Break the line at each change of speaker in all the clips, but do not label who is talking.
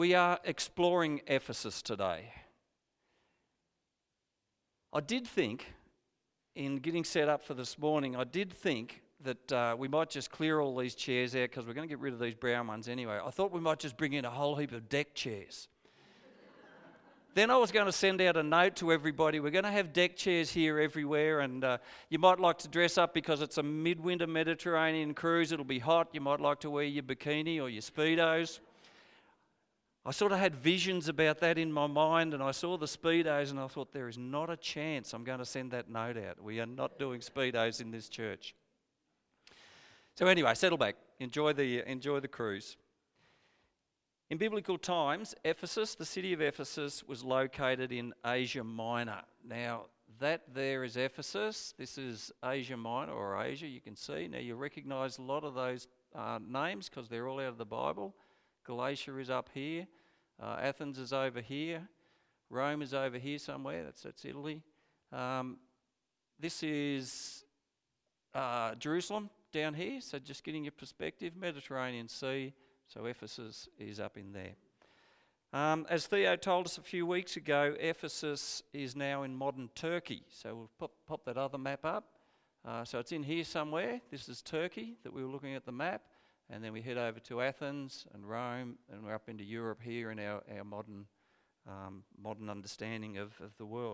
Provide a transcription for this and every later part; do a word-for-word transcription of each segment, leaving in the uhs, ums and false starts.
We are exploring Ephesus today. I did think, in getting set up for this morning, I did think that uh, we might just clear all these chairs out because we're going to get rid of these brown ones anyway. I thought we might just bring in a whole heap of deck chairs. Then I was going to send out a note to everybody. We're going to have deck chairs here everywhere, and uh, you might like to dress up because it's a midwinter Mediterranean cruise. It'll be hot. You might like to wear your bikini or your Speedos. I sort of had visions about that in my mind, and I saw the Speedos, and I thought, there is not a chance I'm going to send that note out. We are not doing Speedos in this church. So anyway, settle back. Enjoy the, enjoy the cruise. In biblical times, Ephesus, the city of Ephesus, was located in Asia Minor. Now, that there is Ephesus. This is Asia Minor, or Asia, you can see. Now, you recognise a lot of those uh, names because they're all out of the Bible. Galatia is up here. Uh, Athens is over here. Rome is over here somewhere. That's, that's Italy. Um, this is uh, Jerusalem down here. So just getting your perspective, Mediterranean Sea. So Ephesus is up in there. Um, as Theo told us a few weeks ago, Ephesus is now in modern Turkey. So we'll pop, pop that other map up. Uh, so it's in here somewhere. This is Turkey that we were looking at the map. And then we head over to Athens and Rome, and we're up into Europe here in our, our modern um, modern understanding of, of the world.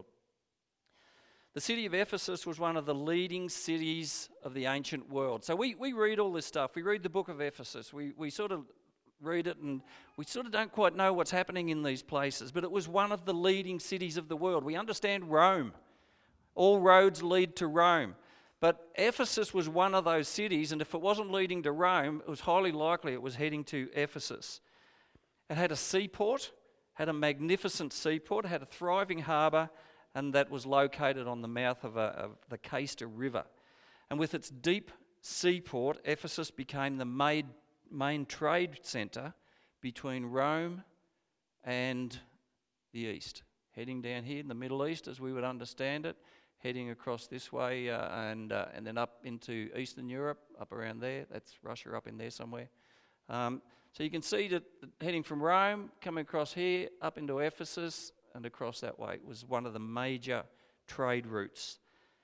The city of Ephesus was one of the leading cities of the ancient world. So we, we read all this stuff. We read the book of Ephesus. We, we sort of read it, and we sort of don't quite know what's happening in these places. But it was one of the leading cities of the world. We understand Rome. All roads lead to Rome. But Ephesus was one of those cities, and if it wasn't leading to Rome, it was highly likely it was heading to Ephesus. It had a seaport, had a magnificent seaport, had a thriving harbour, and that was located on the mouth of, a, of the Cayster River. And with its deep seaport, Ephesus became the main, main trade centre between Rome and the east. Heading down here in the Middle East, as we would understand it, heading across this way uh, and uh, and then up into Eastern Europe, up around there. That's Russia up in there somewhere. Um, so you can see that heading from Rome, coming across here, up into Ephesus and across that way. It was one of the major trade routes.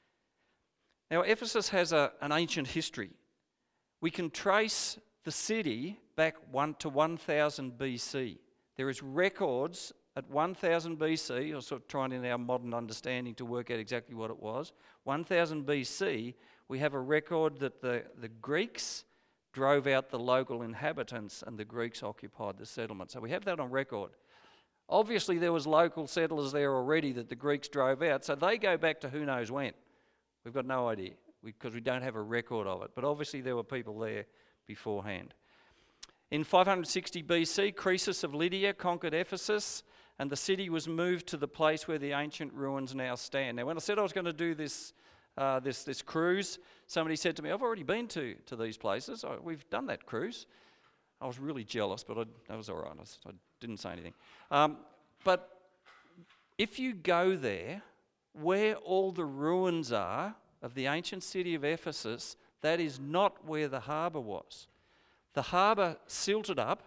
Now Ephesus has a, an ancient history. We can trace the city back one to one thousand B C. There is records at one thousand B C, or sort of trying in our modern understanding to work out exactly what it was, one thousand B C, we have a record that the, the Greeks drove out the local inhabitants and the Greeks occupied the settlement. So we have that on record. Obviously there was local settlers there already that the Greeks drove out, so they go back to who knows when. We've got no idea because we, we don't have a record of it. But obviously there were people there beforehand. In five hundred sixty B C, Croesus of Lydia conquered Ephesus, and the city was moved to the place where the ancient ruins now stand. Now, when I said I was going to do this uh, this this cruise, somebody said to me, I've already been to, to these places. Oh, we've done that cruise. I was really jealous, but I, that was all right. I, was, I didn't say anything. Um, but if you go there, where all the ruins are of the ancient city of Ephesus, that is not where the harbour was. The harbour silted up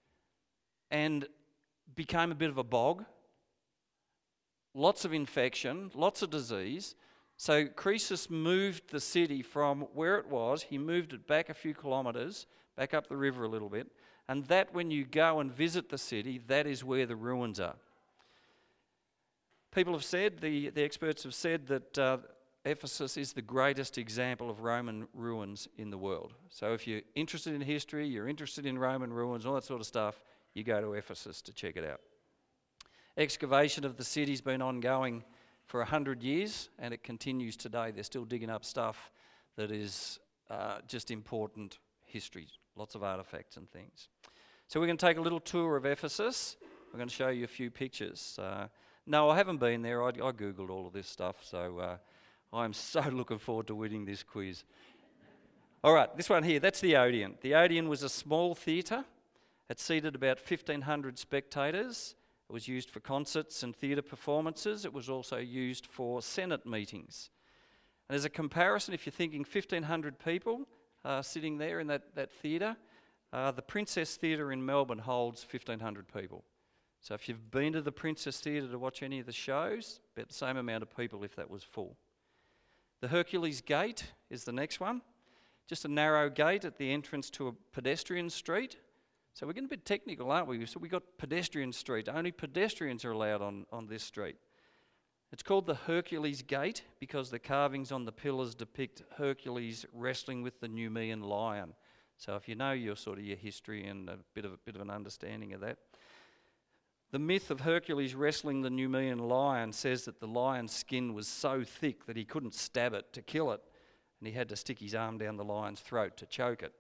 and became a bit of a bog, lots of infection, lots of disease. So Croesus moved the city from where it was, he moved it back a few kilometres, back up the river a little bit, and that when you go and visit the city, that is where the ruins are. People have said, the, the experts have said that uh, Ephesus is the greatest example of Roman ruins in the world. So if you're interested in history, you're interested in Roman ruins, all that sort of stuff, you go to Ephesus to check it out. Excavation of the city's been ongoing for a hundred years, and it continues today. They're still digging up stuff that is uh, just important history, lots of artefacts and things. So we're going to take a little tour of Ephesus. We're going to show you a few pictures. Uh, no, I haven't been there. I, I googled all of this stuff, so uh, I'm so looking forward to winning this quiz. All right, this one here, that's the Odeon. The Odeon was a small theatre. It seated about fifteen hundred spectators. It was used for concerts and theatre performances. It was also used for Senate meetings. And as a comparison, if you're thinking fifteen hundred people uh, sitting there in that, that theatre, Uh, the Princess Theatre in Melbourne holds fifteen hundred people. So if you've been to the Princess Theatre to watch any of the shows, about the same amount of people if that was full. The Hercules Gate is the next one. Just a narrow gate at the entrance to a pedestrian street. So we're getting a bit technical, aren't we? So we've got pedestrian street. Only pedestrians are allowed on, on this street. It's called the Hercules Gate because the carvings on the pillars depict Hercules wrestling with the Nemean lion. So if you know your sort of your history and a bit of a bit of an understanding of that. The myth of Hercules wrestling the Nemean lion says that the lion's skin was so thick that he couldn't stab it to kill it, and he had to stick his arm down the lion's throat to choke it.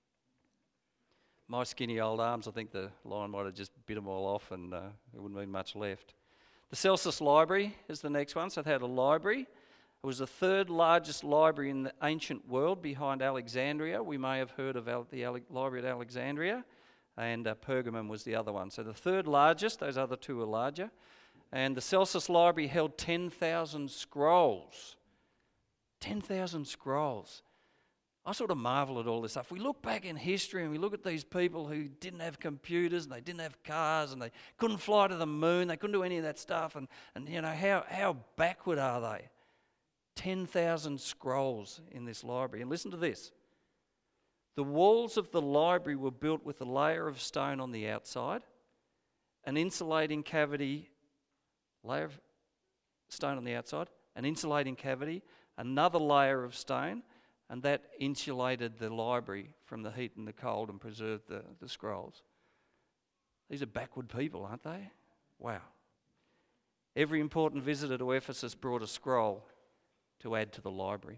My skinny old arms, I think the lion might have just bit them all off and uh, there wouldn't be much left. The Celsus Library is the next one. So they had a library. It was the third largest library in the ancient world behind Alexandria. We may have heard of Al- the Ale- library at Alexandria. And uh, Pergamum was the other one. So the third largest, those other two are larger. And the Celsus Library held ten thousand scrolls. ten thousand scrolls. I sort of marvel at all this stuff. We look back in history and we look at these people who didn't have computers and they didn't have cars and they couldn't fly to the moon, they couldn't do any of that stuff. And, and you know, how, how backward are they? ten thousand scrolls in this library. And listen to this. The walls of the library were built with a layer of stone on the outside, an insulating cavity, layer of stone on the outside, an insulating cavity, another layer of stone, and that insulated the library from the heat and the cold and preserved the, the scrolls. These are backward people, aren't they? Wow. Every important visitor to Ephesus brought a scroll to add to the library.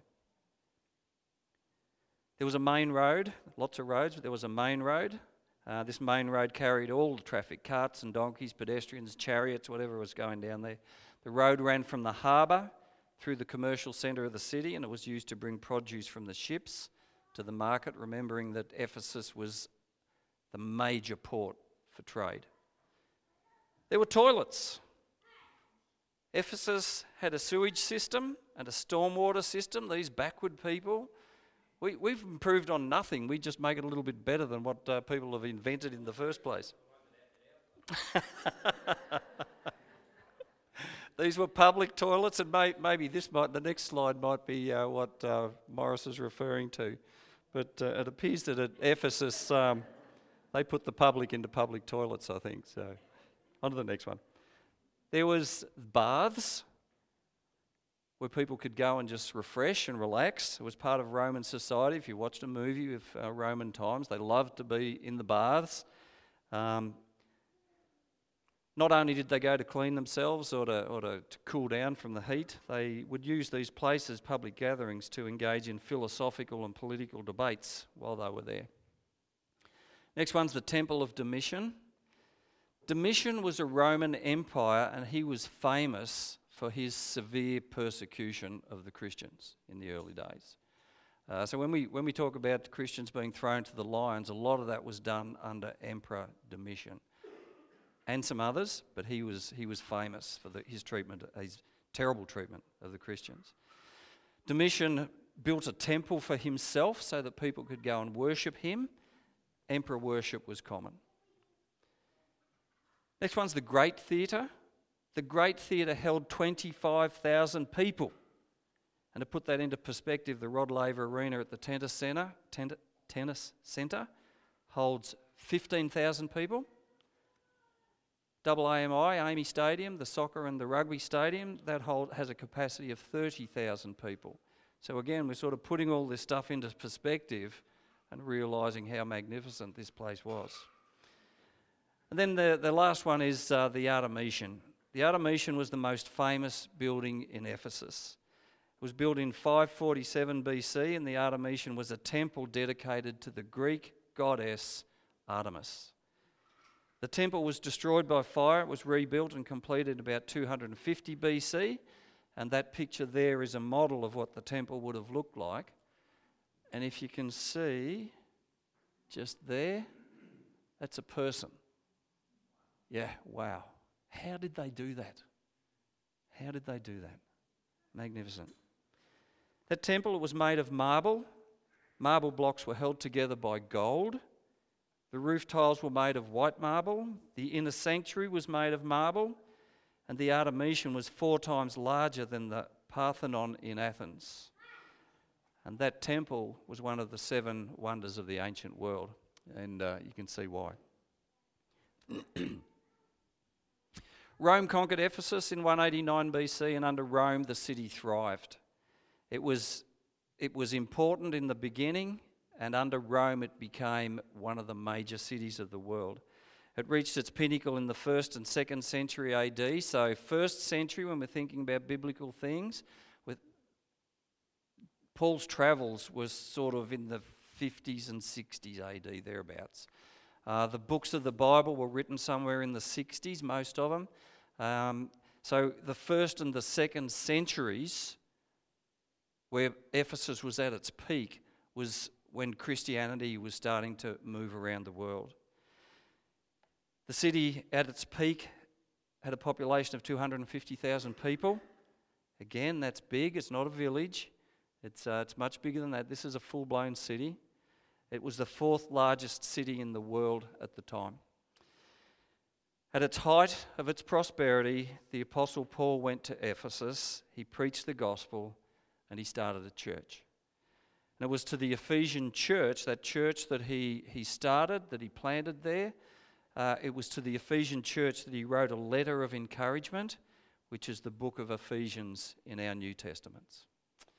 There was a main road, lots of roads, but there was a main road. Uh, this main road carried all the traffic, carts and donkeys, pedestrians, chariots, whatever was going down there. The road ran from the harbour through the commercial centre of the city, and it was used to bring produce from the ships to the market, remembering that Ephesus was the major port for trade. There were toilets. Ephesus had a sewage system and a stormwater system. These backward people, we, we've improved on nothing. We just make it a little bit better than what uh, people have invented in the first place. These were public toilets, and may, maybe this might, the next slide might be uh, what uh, Morris is referring to. But uh, it appears that at Ephesus, um, they put the public into public toilets, I think. So, on to the next one. There was baths where people could go and just refresh and relax. It was part of Roman society. If you watched a movie of uh, Roman times, they loved to be in the baths. Um, not only did they go to clean themselves or, to, or to, to cool down from the heat, they would use these places, public gatherings, to engage in philosophical and political debates while they were there. Next one's the Temple of Domitian. Domitian was a Roman empire, and he was famous for his severe persecution of the Christians in the early days. Uh, so when we when we talk about Christians being thrown to the lions, a lot of that was done under Emperor Domitian, and some others, but he was he was famous for the, his treatment, his terrible treatment of the Christians. Domitian built a temple for himself so that people could go and worship him. Emperor worship was common. Next one's the Great Theatre. The Great Theatre held twenty-five thousand people. And to put that into perspective, the Rod Laver Arena at the Tennis Centre, ten- Tennis Centre holds fifteen thousand people. Double A M I, Amy Stadium, the soccer and the rugby stadium, that hold, has a capacity of thirty thousand people. So again, we're sort of putting all this stuff into perspective and realising how magnificent this place was. And then the, the last one is uh, the Artemisian. The Artemisian was the most famous building in Ephesus. It was built in five forty-seven B C, and the Artemisian was a temple dedicated to the Greek goddess Artemis. The temple was destroyed by fire. It was rebuilt and completed about two hundred fifty B C, and that picture there is a model of what the temple would have looked like. And if you can see, just there, that's a person. Yeah, wow. How did they do that? How did they do that? Magnificent. That temple was made of marble. Marble blocks were held together by gold, The roof tiles were made of white marble. The inner sanctuary was made of marble. And the Artemision was four times larger than the Parthenon in Athens. And that temple was one of the seven wonders of the ancient world. And uh, you can see why. Rome conquered Ephesus in one eighty-nine B C, and under Rome the city thrived. It was, it was important in the beginning, and under Rome it became one of the major cities of the world. It reached its pinnacle in the first and second century A D. So first century, when we're thinking about biblical things, with Paul's travels was sort of in the fifties and sixties A D, thereabouts. Uh, the books of the Bible were written somewhere in the sixties, most of them. Um, so the first and the second centuries, where Ephesus was at its peak, was when Christianity was starting to move around the world. The city at its peak had a population of two hundred fifty thousand people. Again, that's big. It's not a village. It's, uh, it's much bigger than that. This is a full-blown city. It was the fourth largest city in the world at the time. At its height of its prosperity, the Apostle Paul went to Ephesus. He preached the gospel and he started a church. And it was to the Ephesian church, that church that he, he started, that he planted there, uh, it was to the Ephesian church that he wrote a letter of encouragement, which is the book of Ephesians in our New Testaments.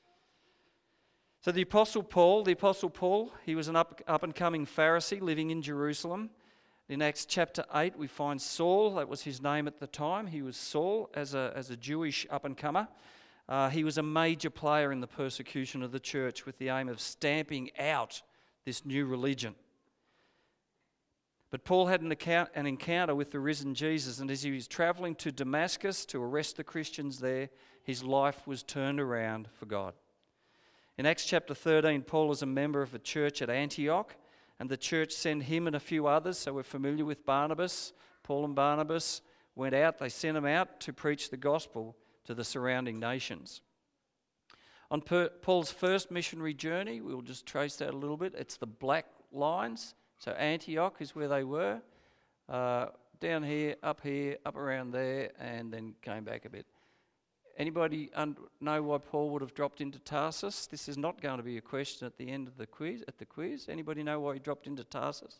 So the Apostle Paul, the Apostle Paul, he was an up, up-and-coming Pharisee living in Jerusalem. In Acts chapter eight, we find Saul. That was his name at the time. He was Saul as a, as a Jewish up-and-comer. Uh, he was a major player in the persecution of the church with the aim of stamping out this new religion. But Paul had an, account, an encounter with the risen Jesus, and as he was travelling to Damascus to arrest the Christians there, his life was turned around for God. In Acts chapter thirteen, Paul is a member of a church at Antioch, and the church sent him and a few others, so we're familiar with Barnabas. Paul and Barnabas went out, they sent him out to preach the gospel to the surrounding nations. On per, Paul's first missionary journey, we'll just trace that a little bit, it's the black lines, so Antioch is where they were, uh, down here, up here, up around there, and then came back a bit. Anybody un- know why Paul would have dropped into Tarsus? This is not going to be a question at the end of the quiz. At the quiz, anybody know why he dropped into Tarsus?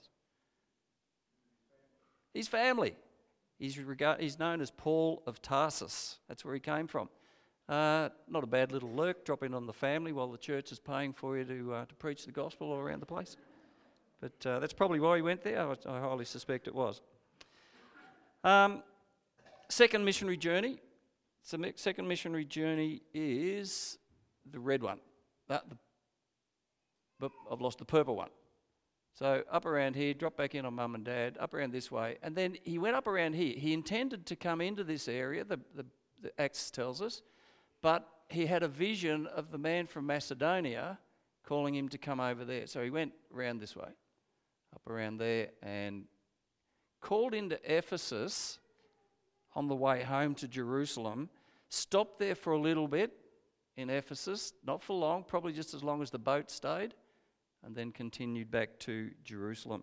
His family. He's, regard- he's known as Paul of Tarsus. That's where he came from. Uh, not a bad little lurk, drop in on the family while the church is paying for you to uh, to preach the gospel all around the place. But uh, that's probably why he went there. I, I highly suspect it was. Um, second missionary journey. So the second missionary journey is the red one. Uh, the, but I've lost the purple one. So up around here, drop back in on mum and dad, up around this way. And then he went up around here. He intended to come into this area, the, the, the Acts tells us, but he had a vision of the man from Macedonia calling him to come over there. So he went around this way, up around there, and called into Ephesus on the way home to Jerusalem, stopped there for a little bit in Ephesus, not for long, probably just as long as the boat stayed, and then continued back to Jerusalem.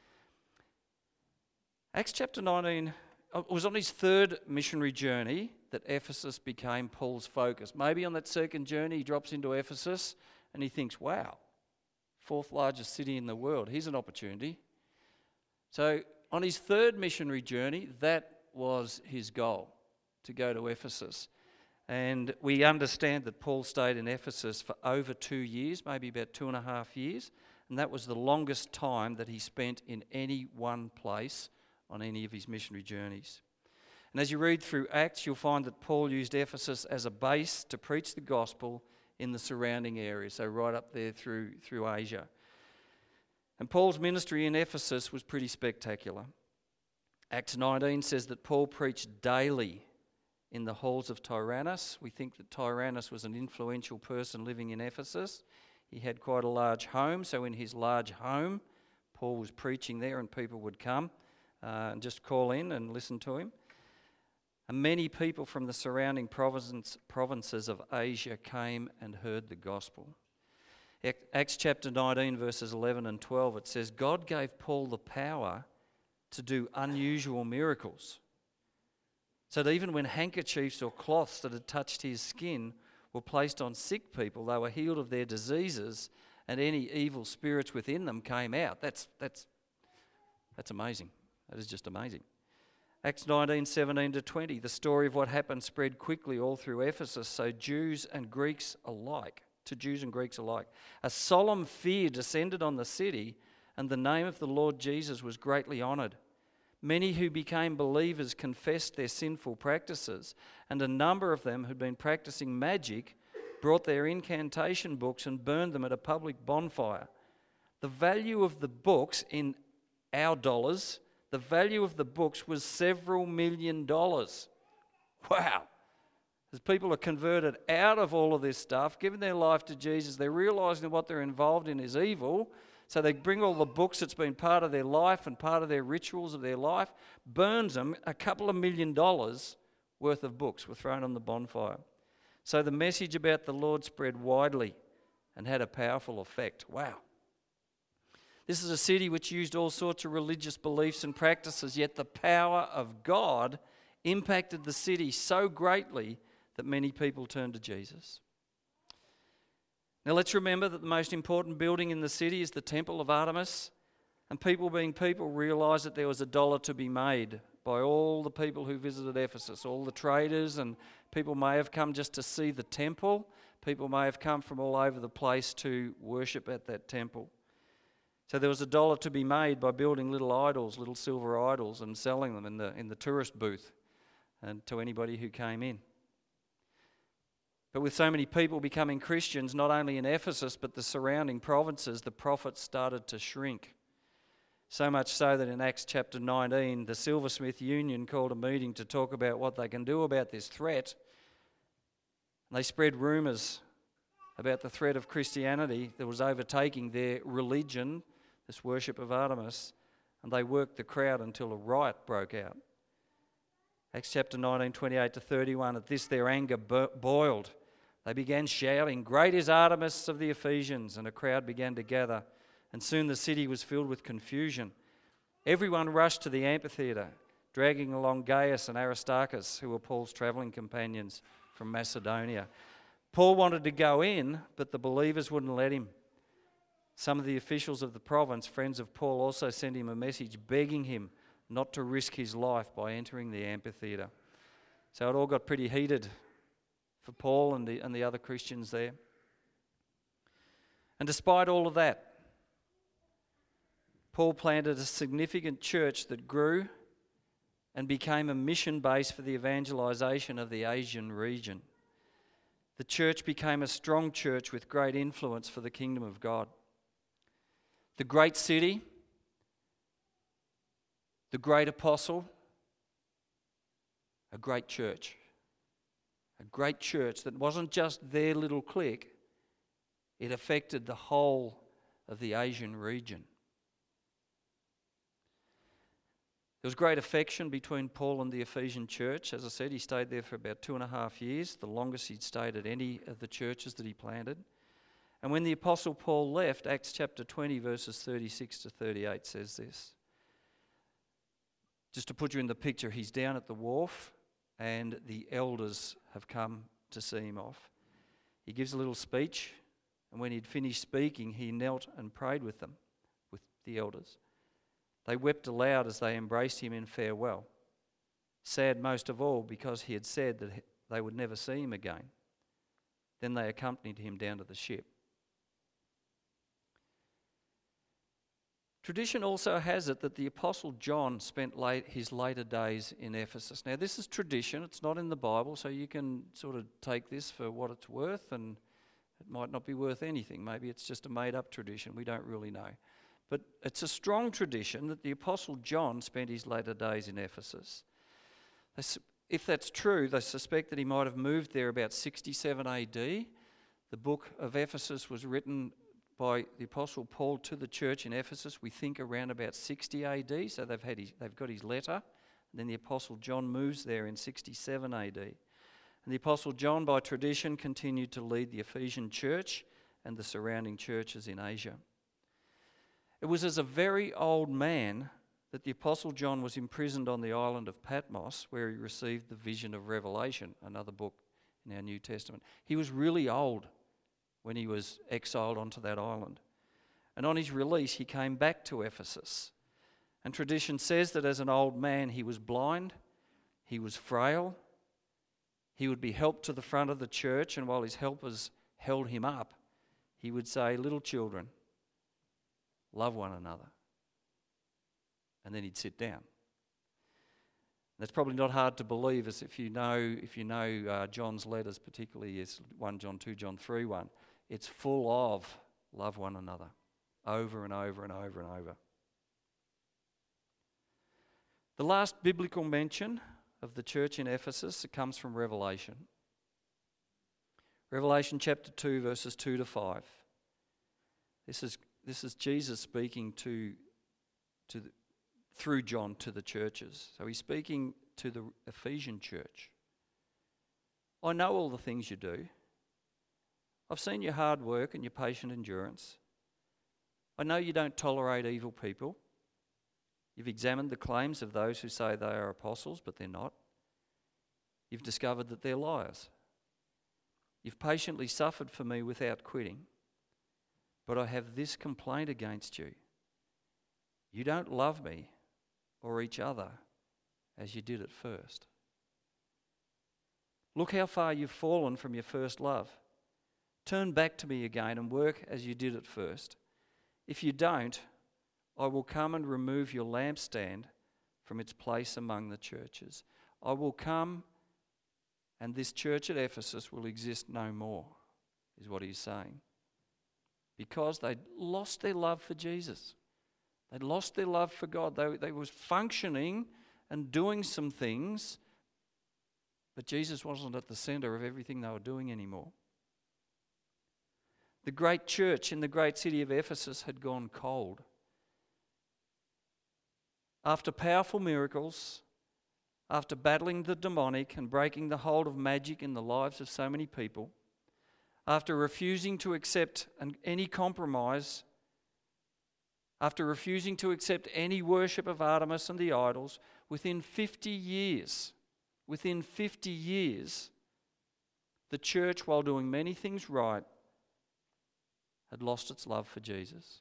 Acts chapter nineteen, it was on his third missionary journey that Ephesus became Paul's focus. Maybe on that second journey he drops into Ephesus and he thinks, wow, fourth largest city in the world, here's an opportunity. So on his third missionary journey, that was his goal, to go to Ephesus. And we understand that Paul stayed in Ephesus for over two years, maybe about two and a half years, and that was the longest time that he spent in any one place on any of his missionary journeys. And as you read through Acts, you'll find that Paul used Ephesus as a base to preach the gospel in the surrounding areas, so right up there through, through Asia. And Paul's ministry in Ephesus was pretty spectacular. Acts nineteen says that Paul preached daily in the halls of Tyrannus. We think that Tyrannus was an influential person living in Ephesus. He had quite a large home, so in his large home, Paul was preaching there and people would come uh, and just call in and listen to him. And many people from the surrounding province, provinces of Asia came and heard the gospel. Acts chapter nineteen, verses eleven and twelve, it says, God gave Paul the power to do unusual miracles, so that even when handkerchiefs or cloths that had touched his skin were placed on sick people, they were healed of their diseases, and any evil spirits within them came out. That's that's that's amazing. That is just amazing. Acts nineteen, seventeen to twenty, the story of what happened spread quickly all through Ephesus, so Jews and Greeks alike, to Jews and Greeks alike. A solemn fear descended on the city, and the name of the Lord Jesus was greatly honoured. Many who became believers confessed their sinful practices, and a number of them who'd been practicing magic brought their incantation books and burned them at a public bonfire. The value of the books in our dollars, the value of the books was several million dollars. Wow. As people are converted out of all of this stuff, giving their life to Jesus, they're realising that what they're involved in is evil. So they bring all the books that's been part of their life and part of their rituals of their life, burns them, a couple of million dollars worth of books were thrown on the bonfire. So the message about the Lord spread widely and had a powerful effect. Wow. This is a city which used all sorts of religious beliefs and practices, yet the power of God impacted the city so greatly that many people turned to Jesus. Now let's remember that the most important building in the city is the Temple of Artemis, and people being people realised that there was a dollar to be made by all the people who visited Ephesus, all the traders, and people may have come just to see the temple. People may have come from all over the place to worship at that temple. So there was a dollar to be made by building little idols, little silver idols, and selling them in the in the tourist booth and to anybody who came in. But with so many people becoming Christians, not only in Ephesus but the surrounding provinces, the profits started to shrink. So much so that in Acts chapter nineteen, the Silversmith Union called a meeting to talk about what they can do about this threat. And they spread rumours about the threat of Christianity that was overtaking their religion, this worship of Artemis, and they worked the crowd until a riot broke out. Acts chapter nineteen, twenty-eight to thirty-one, at this their anger boiled. They began shouting, "Great is Artemis of the Ephesians," and a crowd began to gather, and soon the city was filled with confusion. Everyone rushed to the amphitheatre, dragging along Gaius and Aristarchus, who were Paul's travelling companions from Macedonia. Paul wanted to go in, but the believers wouldn't let him. Some of the officials of the province, friends of Paul, also sent him a message begging him not to risk his life by entering the amphitheatre. So it all got pretty heated for Paul and the, and the other Christians there. And despite all of that, Paul planted a significant church that grew and became a mission base for the evangelization of the Asian region. The church became a strong church with great influence for the kingdom of God. The great city, the great apostle, a great church. A great church that wasn't just their little clique, it affected the whole of the Asian region. There was great affection between Paul and the Ephesian church. As I said, he stayed there for about two and a half years, the longest he'd stayed at any of the churches that he planted. And when the Apostle Paul left, Acts chapter twenty, verses thirty-six to thirty-eight says this. Just to put you in the picture, he's down at the wharf and the elders have come to see him off. He gives a little speech, and when he'd finished speaking, he knelt and prayed with them, with the elders. They wept aloud as they embraced him in farewell, sad most of all because he had said that they would never see him again. Then they accompanied him down to the ship. Tradition also has it that the Apostle John spent late, his later days in Ephesus. Now this is tradition, it's not in the Bible, so you can sort of take this for what it's worth, and it might not be worth anything. Maybe it's just a made-up tradition, we don't really know. But it's a strong tradition that the Apostle John spent his later days in Ephesus. If that's true, they suspect that he might have moved there about sixty-seven A D. The book of Ephesus was written by the Apostle Paul to the church in Ephesus, we think around about sixty A D, so they've had his, they've got his letter, and then the Apostle John moves there in sixty-seven A D. And the Apostle John, by tradition, continued to lead the Ephesian church and the surrounding churches in Asia. It was as a very old man that the Apostle John was imprisoned on the island of Patmos, where he received the vision of Revelation, another book in our New Testament. He was really old when he was exiled onto that island. And on his release, he came back to Ephesus. And tradition says that as an old man, he was blind, he was frail, he would be helped to the front of the church, and while his helpers held him up, he would say, "Little children, love one another." And then he'd sit down. That's probably not hard to believe, as if you know if you know uh, John's letters, particularly as First John, Second John, three one, it's full of love one another, over and over and over and over. The last biblical mention of the church in Ephesus, it comes from Revelation. Revelation chapter two, verses two to five. This is this is Jesus speaking to to the, through John to the churches. So he's speaking to the Ephesian church. "I know all the things you do. I've seen your hard work and your patient endurance. I know you don't tolerate evil people. You've examined the claims of those who say they are apostles, but they're not. You've discovered that they're liars. You've patiently suffered for me without quitting. But I have this complaint against you. You don't love me or each other as you did at first. Look how far you've fallen from your first love. Turn back to me again and work as you did at first. If you don't, I will come and remove your lampstand from its place among the churches. I will come and this church at Ephesus will exist no more," is what he's saying. Because they'd lost their love for Jesus. They'd lost their love for God. They, they was functioning and doing some things, but Jesus wasn't at the centre of everything they were doing anymore. The great church in the great city of Ephesus had gone cold. After powerful miracles, after battling the demonic and breaking the hold of magic in the lives of so many people, after refusing to accept an, any compromise, after refusing to accept any worship of Artemis and the idols, within fifty years, within fifty years, the church, while doing many things right, had lost its love for Jesus.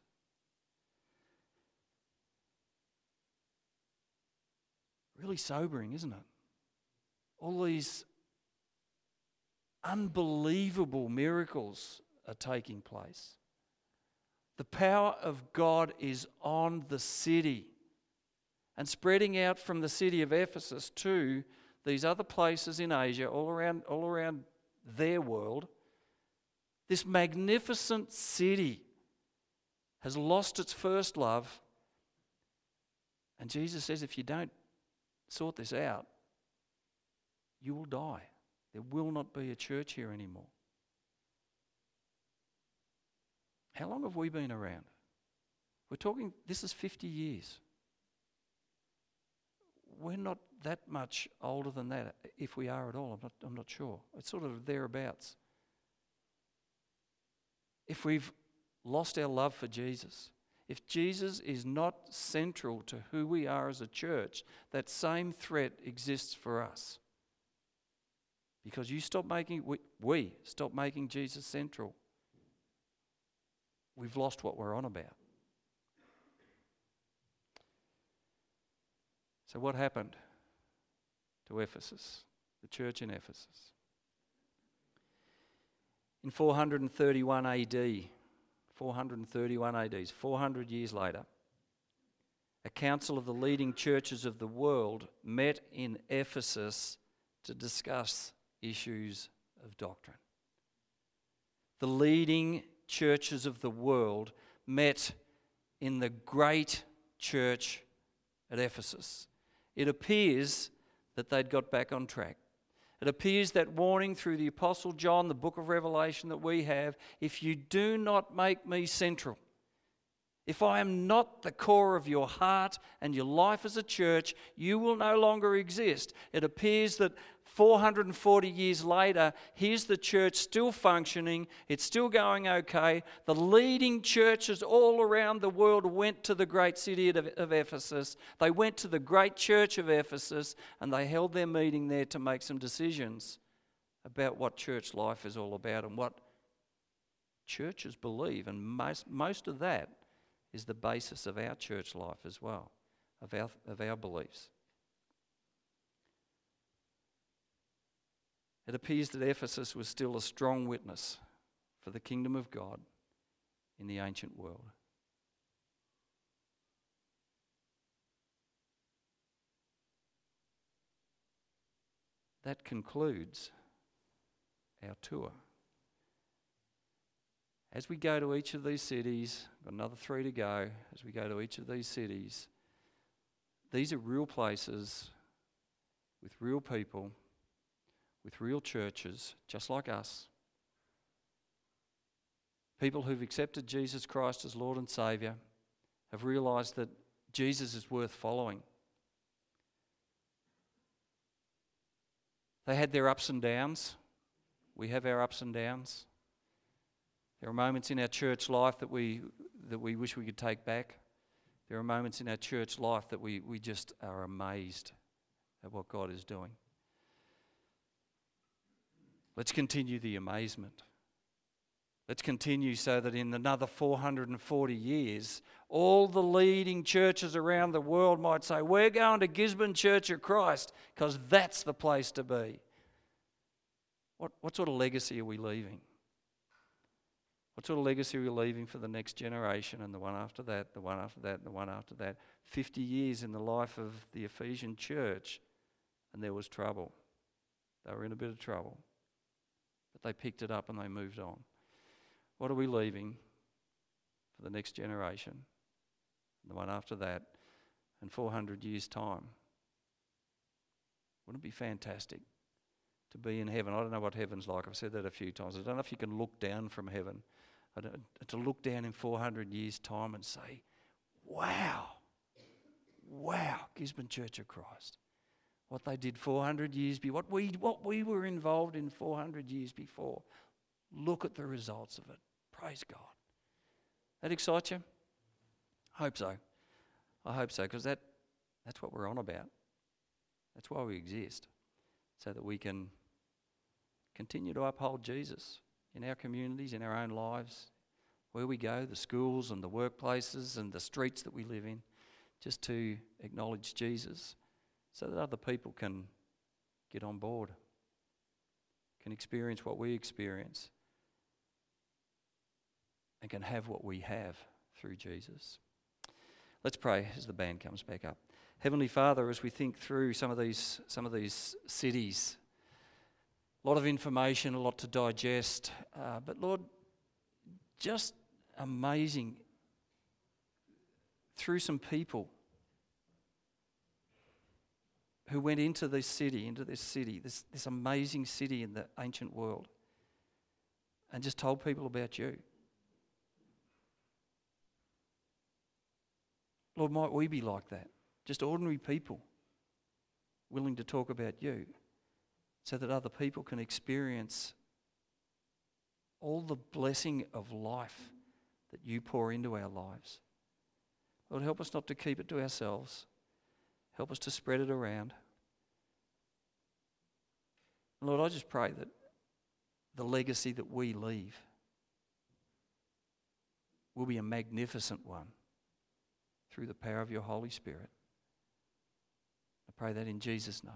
Really sobering, isn't it? All these unbelievable miracles are taking place. The power of God is on the city and spreading out from the city of Ephesus to these other places in Asia, all around, all around their world. This magnificent city has lost its first love, and Jesus says, if you don't sort this out, you will die. There will not be a church here anymore. How long have we been around? We're talking, this is fifty years. We're not that much older than that, if we are at all. I'm not, I'm not sure. It's sort of thereabouts. If we've lost our love for Jesus, if Jesus is not central to who we are as a church, that same threat exists for us. Because you stop making, we, we stop making Jesus central, we've lost what we're on about. So what happened to Ephesus, the church in Ephesus? In four thirty-one A D, four thirty-one A D, four hundred years later, a council of the leading churches of the world met in Ephesus to discuss issues of doctrine. The leading churches of the world met in the great church at Ephesus. It appears that they'd got back on track. It appears that warning through the Apostle John, the book of Revelation that we have, if you do not make me central, If I am not the core of your heart and your life as a church, you will no longer exist. It appears that four hundred forty years later, here's the church still functioning. It's still going okay. The leading churches all around the world went to the great city of, of Ephesus. They went to the great church of Ephesus and they held their meeting there to make some decisions about what church life is all about and what churches believe. And most, most of that is the basis of our church life as well, of our, of our beliefs. It appears that Ephesus was still a strong witness for the kingdom of God in the ancient world. That concludes our tour. As we go to each of these cities, got another three to go, as we go to each of these cities, these are real places with real people, with real churches, just like us. People who've accepted Jesus Christ as Lord and Saviour have realised that Jesus is worth following. They had their ups and downs. We have our ups and downs. There are moments in our church life that we that we wish we could take back. There are moments in our church life that we, we just are amazed at what God is doing. Let's continue the amazement. Let's continue so that in another four hundred forty years, all the leading churches around the world might say, we're going to Gisborne Church of Christ because that's the place to be. What, what sort of legacy are we leaving? What sort of legacy are we leaving for the next generation and the one after that, the one after that, and the one after that? Fifty years in the life of the Ephesian church, and there was trouble. They were in a bit of trouble. But they picked it up and they moved on. What are we leaving for the next generation, the one after that, and four hundred years' time? Wouldn't it be fantastic to be in heaven? I don't know what heaven's like. I've said that a few times. I don't know if you can look down from heaven. I don't, to look down in four hundred years' time and say, wow, wow, Gisborne Church of Christ. What they did four hundred years before, what we, what we were involved in four hundred years before. Look at the results of it. Praise God. That excites you? I hope so. I hope so, because that, that's what we're on about. That's why we exist, so that we can continue to uphold Jesus in our communities, in our own lives, where we go, the schools and the workplaces and the streets that we live in, just to acknowledge Jesus so that other people can get on board, can experience what we experience, and can have what we have through Jesus. Let's pray as the band comes back up. Heavenly Father, as we think through some of these some of these cities, a lot of information, a lot to digest, uh, but Lord, just amazing through some people who went into this city, into this city, this, this amazing city in the ancient world, and just told people about you. Lord, might we be like that? Just ordinary people willing to talk about you so that other people can experience all the blessing of life that you pour into our lives. Lord, help us not to keep it to ourselves. Help us to spread it around. Lord, I just pray that the legacy that we leave will be a magnificent one through the power of your Holy Spirit. I pray that in Jesus' name.